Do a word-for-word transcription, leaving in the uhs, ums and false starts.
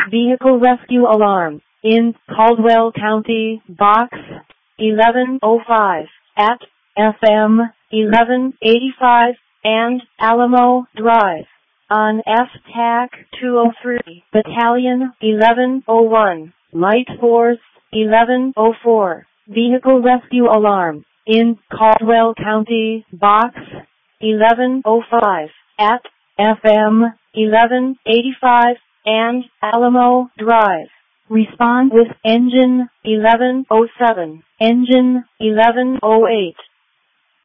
vehicle rescue alarm in Caldwell County, Box eleven oh five at F M eleven eighty-five and Alamo Drive on F T A C two oh three, Battalion eleven oh one, Light Force eleven oh four, vehicle rescue alarm in Caldwell County, Box eleven oh five at F M eleven eighty-five and Alamo Drive. Respond with engine eleven oh seven, engine eleven oh eight.